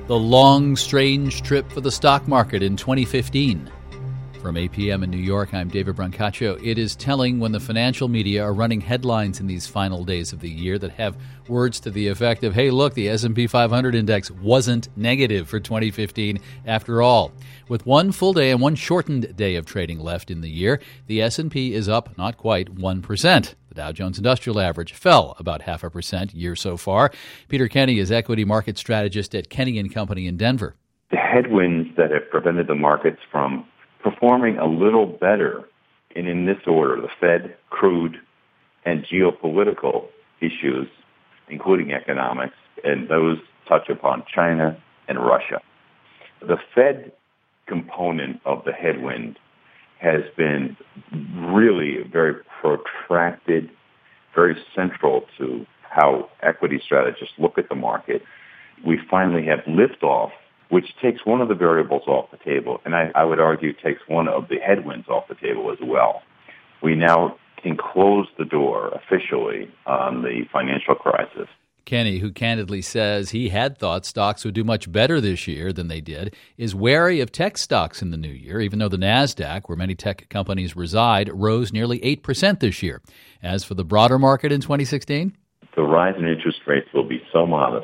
The long, strange trip for the stock market in 2015. From APM in New York, I'm David Brancaccio. It is telling when the financial media are running headlines in these final days of the year that have words to the effect of, hey, look, the S&P 500 index wasn't negative for 2015 after all. With one full day and one shortened day of trading left in the year, the S&P is up not quite 1%. The Dow Jones Industrial Average fell about 0.5% year so far. Peter Kenny is equity market strategist at Kenny & Company in Denver. The headwinds that have prevented the markets from performing a little better, and in this order, the Fed, crude, and geopolitical issues, including economics, and those touch upon China and Russia. The Fed component of the headwind has been really very protracted, very central to how equity strategists look at the market. We finally have liftoff, which takes one of the variables off the table, and I would argue takes one of the headwinds off the table as well. We now can close the door officially on the financial crisis. Kenny, who candidly says he had thought stocks would do much better this year than they did, is wary of tech stocks in the new year, even though the NASDAQ, where many tech companies reside, rose nearly 8% this year. As for the broader market in 2016? The rise in interest rates will be so modest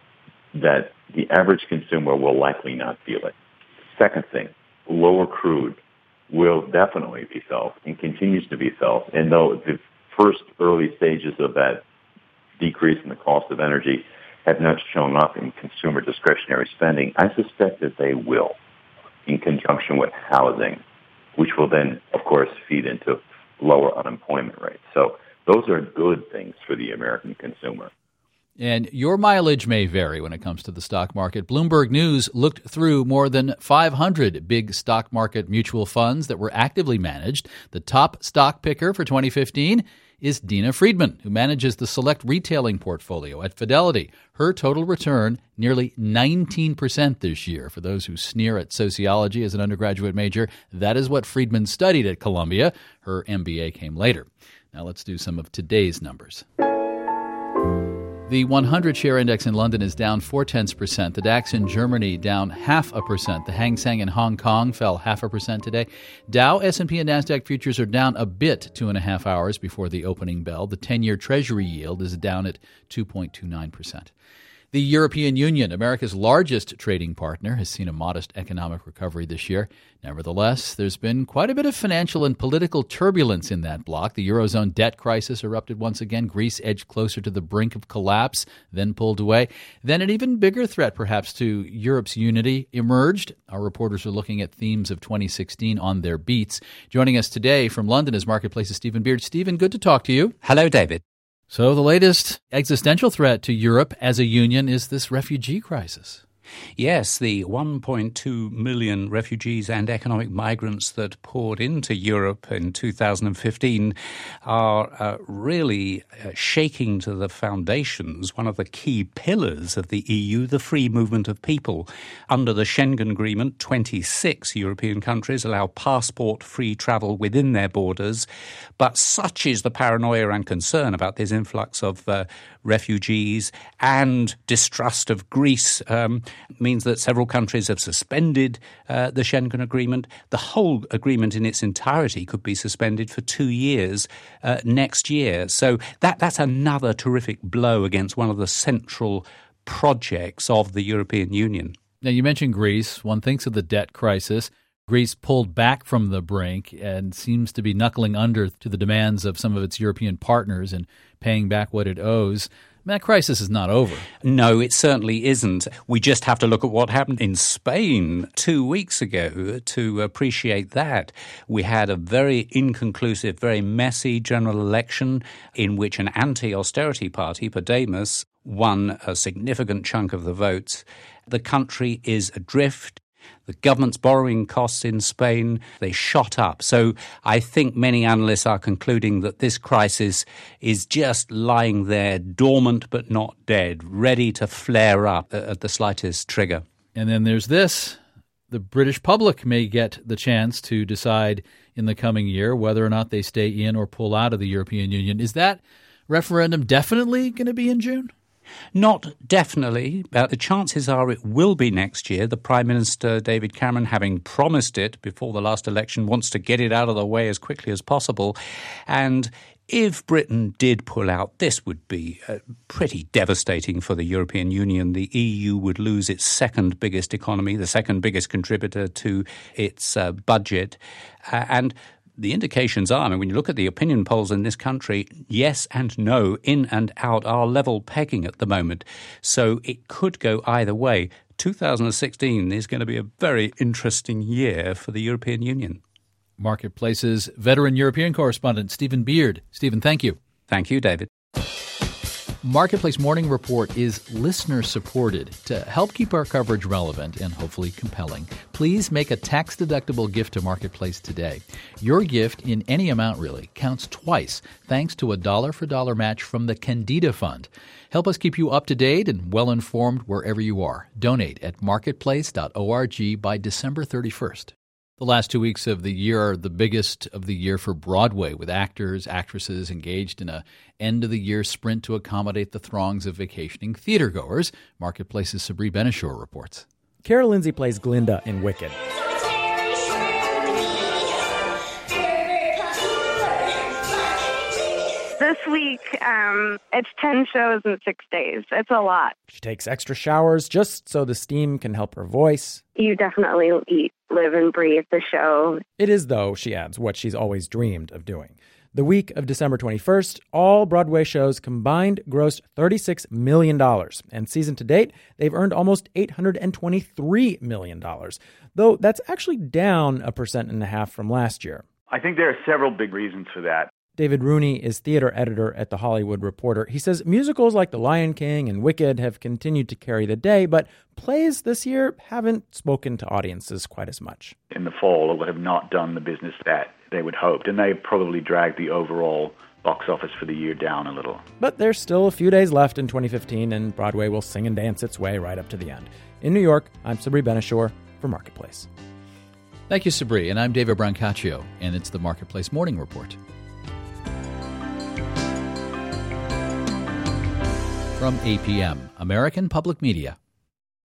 that the average consumer will likely not feel it. Second thing, lower crude will definitely be felt and continues to be felt. And though the first early stages of that decrease in the cost of energy have not shown up in consumer discretionary spending, I suspect that they will, in conjunction with housing, which will then, of course, feed into lower unemployment rates. So those are good things for the American consumer. And your mileage may vary when it comes to the stock market. Bloomberg News looked through more than 500 big stock market mutual funds that were actively managed. The top stock picker for 2015 is Dina Friedman, who manages the select retailing portfolio at Fidelity. Her total return, nearly 19% this year. For those who sneer at sociology as an undergraduate major, that is what Friedman studied at Columbia. Her MBA came later. Now let's do some of today's numbers. The 100-share index in London is down 0.4%. The DAX in Germany down 0.5%. The Hang Seng in Hong Kong fell 0.5% today. Dow, S&P, and NASDAQ futures are down a bit 2.5 hours before the opening bell. The 10-year Treasury yield is down at 2.29%. The European Union, America's largest trading partner, has seen a modest economic recovery this year. Nevertheless, there's been quite a bit of financial and political turbulence in that bloc. The Eurozone debt crisis erupted once again. Greece edged closer to the brink of collapse, then pulled away. Then an even bigger threat, perhaps, to Europe's unity emerged. Our reporters are looking at themes of 2016 on their beats. Joining us today from London is Marketplace's Stephen Beard. Stephen, good to talk to you. Hello, David. So the latest existential threat to Europe as a union is this refugee crisis. Yes, the 1.2 million refugees and economic migrants that poured into Europe in 2015 are really shaking to the foundations one of the key pillars of the EU, the free movement of people. Under the Schengen Agreement, 26 European countries allow passport-free travel within their borders. But such is the paranoia and concern about this influx of refugees and distrust of Greece means that several countries have suspended the Schengen Agreement. The whole agreement in its entirety could be suspended for 2 years next year. So that's another terrific blow against one of the central projects of the European Union. Now, you mentioned Greece. One thinks of the debt crisis. Greece pulled back from the brink and seems to be knuckling under to the demands of some of its European partners and paying back what it owes. That crisis is not over. No, it certainly isn't. We just have to look at what happened in Spain 2 weeks ago to appreciate that. We had a very inconclusive, very messy general election in which an anti-austerity party, Podemos, won a significant chunk of the votes. The country is adrift. The government's borrowing costs in Spain, they shot up. So I think many analysts are concluding that this crisis is just lying there, dormant but not dead, ready to flare up at the slightest trigger. And then there's this. The British public may get the chance to decide in the coming year whether or not they stay in or pull out of the European Union. Is that referendum definitely going to be in June? Not definitely. The chances are it will be next year. The Prime Minister, David Cameron, having promised it before the last election, wants to get it out of the way as quickly as possible. And if Britain did pull out, this would be pretty devastating for the European Union. The EU would lose its second biggest economy, the second biggest contributor to its budget. And the indications are, when you look at the opinion polls in this country, yes and no, in and out, are level pegging at the moment. So it could go either way. 2016 is going to be a very interesting year for the European Union. Marketplace's veteran European correspondent, Stephen Beard. Stephen, thank you. Thank you, David. Marketplace Morning Report is listener-supported. To help keep our coverage relevant and hopefully compelling, please make a tax-deductible gift to Marketplace today. Your gift, in any amount really, counts twice, thanks to a dollar-for-dollar match from the Candida Fund. Help us keep you up-to-date and well-informed wherever you are. Donate at marketplace.org by December 31st. The last 2 weeks of the year are the biggest of the year for Broadway, with actors, actresses engaged in a end-of-the-year sprint to accommodate the throngs of vacationing theatergoers. Marketplace's Sabri Benishore reports. Cara Lindsay plays Glinda in Wicked. This week, it's 10 shows in 6 days. It's a lot. She takes extra showers just so the steam can help her voice. You definitely eat, live, and breathe the show. It is, though, she adds, what she's always dreamed of doing. The week of December 21st, all Broadway shows combined grossed $36 million. And season to date, they've earned almost $823 million. Though that's actually down 1.5% from last year. I think there are several big reasons for that. David Rooney is theater editor at The Hollywood Reporter. He says musicals like The Lion King and Wicked have continued to carry the day, but plays this year haven't spoken to audiences quite as much. In the fall, it have not done the business that they would hoped, and they probably dragged the overall box office for the year down a little. But there's still a few days left in 2015, and Broadway will sing and dance its way right up to the end. In New York, I'm Sabri Benishore for Marketplace. Thank you, Sabri, and I'm David Brancaccio, and it's the Marketplace Morning Report. From APM, American Public Media.